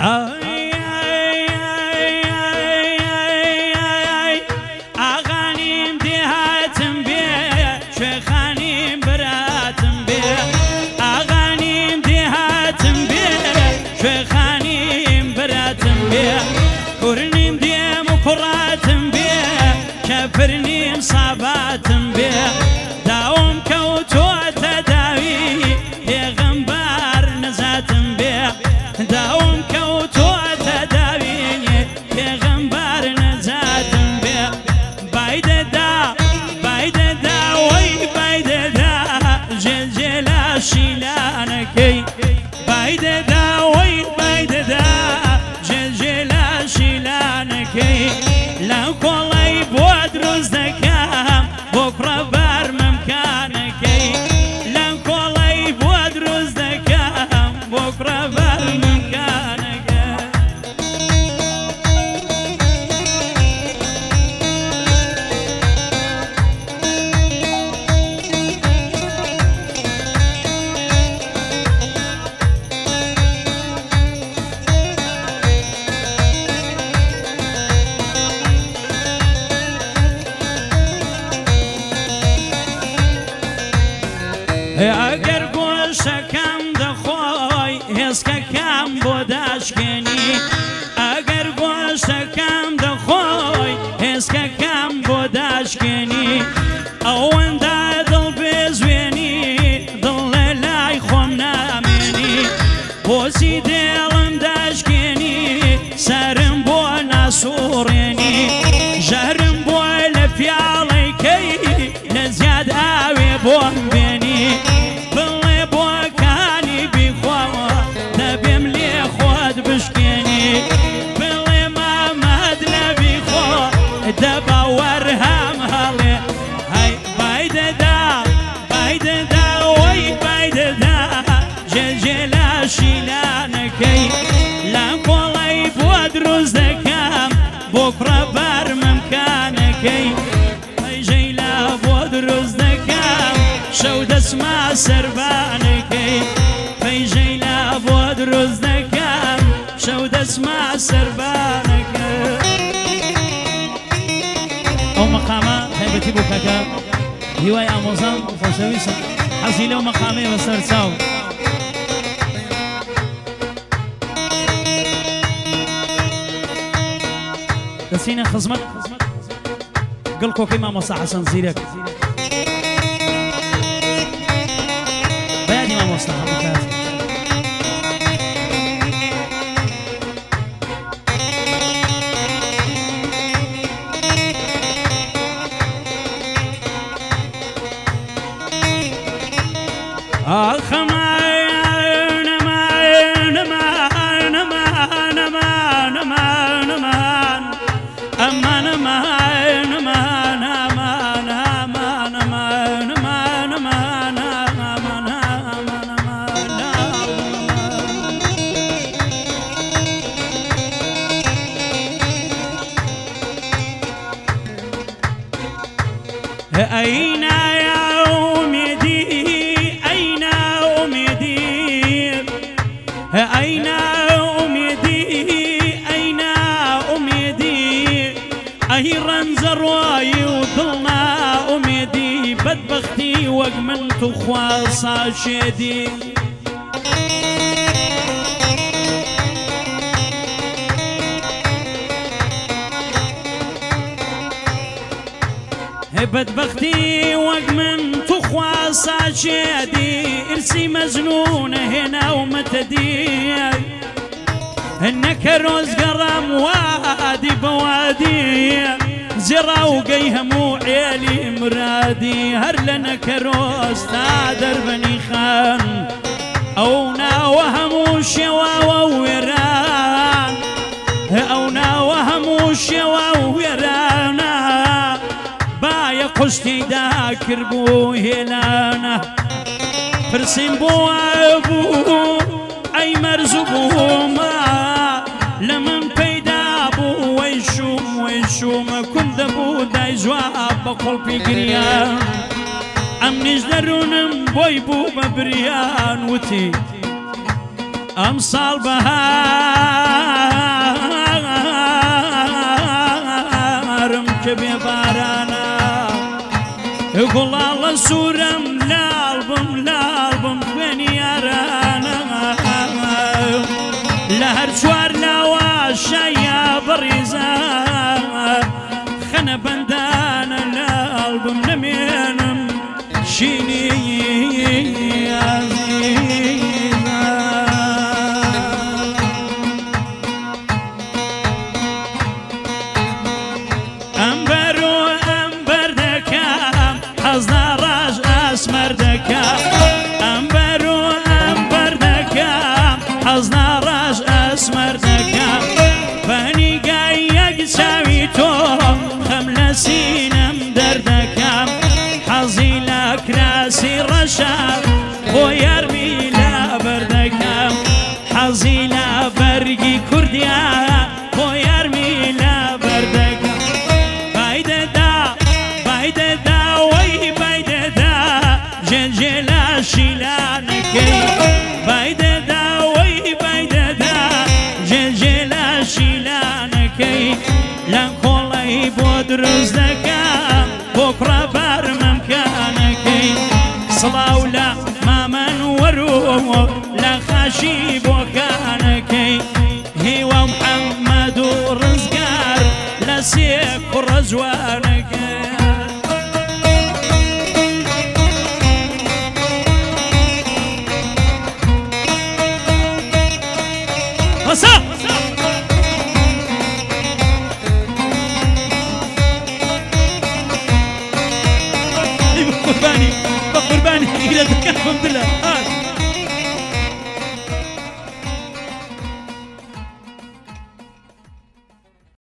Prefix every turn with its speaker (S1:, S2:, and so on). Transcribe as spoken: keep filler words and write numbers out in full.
S1: ئاغانیم دێهاتم بێ شێخانیم براتم بێ ئاغانیم دێهاتم بێ شێخانیم براتم بێ کوڕنیم دێم و کوڕاتم بێ کەپرنیم ساباتم بێ داوم کەوتۆتە داوی پێغەمبەر نەزاتم بێ داوم کەوتۆتە داوی پێغەمبەر نەزاتم بێ بایدەدا بایدەدا وەی بایدەدا جێلجێلا شیلانەکەی بایدەدا وەی بایدەدا جێلجێلا شیلانەکەی لە کۆڵەی بۆ دروست دەکەم بۆ کوڕە بەرمەمکانەکەی لە کۆڵەی بۆ دروست دەکەم بۆ کوڕە بەرمەمکانەکەی ئەگەر گۆشەکەم دەخۆی هێزکەکەم بۆ داشکێنی ئەگەر گۆشەکەم دەخۆی هێزکەکەم بۆ داشکێنی ئەوەندە دڵ بێزوێنی دڵ لە لای خۆم نامێنی بۆچی دێڵم داشکێنی سەرم بۆ ناسوڕێنی ژەرم بۆ لە پیاڵەکەی لە زیاد ئاوێ بۆم بێنی بڵێ بۆکانی بیخواوە دەبێم لێ خۆت بشکێنی بڵێ مامەد لە بیخۆ دەباوەر هەم هەڵێ هەی بایدەدا بایدەدا وەی بایدەدا جێلجێلا شیلانەکەی لە کۆڵەی بۆ دروست دەکەم بۆ کوڕە بەرمەمکانەکەی پەیژەیلا بۆ دروست دەکەم شەو دەچمە سەربانەکەی پەیژەیلا بۆ دروست دەکەم شەو دەچمە سەربانەکەی ئەو مەقامە تایبەتی بۆ کاکە هیوای ئامۆزان خۆشەویستم حەزی لەو مەقامەیە بەسەر چاو دەچینە خزمەت گڵکۆکەی مامۆستا حەسەن زیرەک بەیانی مامۆستا هەموو کات آخ مان مان مان مان مان مان مان أمان مان مان مان مان مان مان مان أين يا أميدي أين أميدي أين أميدي أين أميدي أهي رنزر واي وضلنا أميدي بدبختي وقمنت خواصا شدي بدبختي وقمنت خواصا شدي ارسي مزنون هنا ومتدي انك روز قرم وادي بوادي زرا وقيهم عيالي مرادي هر لنا كروز تادر بني خان اونا وهم شوا وويران اونا وهم شوا وويران بايا قشتي داكر بو هلانا فرسين بو ابو اي مرزبو ما لمن بيدا بو ويشوم ويشوم كن دبو داي جواب بقول بقريان ام نجدرونم بوي بو ببريان وتي ئەمساڵ بەهارم کە بێبارانە گوڵاڵە سوورم لاڵ بم لاڵ بم خوێنی یارانە لە هەر چوار لاوە شایە بەڕێزە خەنە بەندانە لاڵ بم نەمێنم شینی سینم دەردەکەم حەزی لە کراسی ڕەشە بۆ یارمی لە بەردەکەم حەزی لە بەرگی کوردیا بۆ یارمی لە بەردەکەم بایدەدا بایدەدا وەی بایدەدا جێنجێ لە شیلانەکەی بایدەدا وەی بایدەدا جێنجێ لە شیلانەکەی لە کۆڵەی بۆ دروست دەکەم بۆ کوڕە بەرمەمکانەکەی سڵاو لە مامەن وەرۆ لە خاشی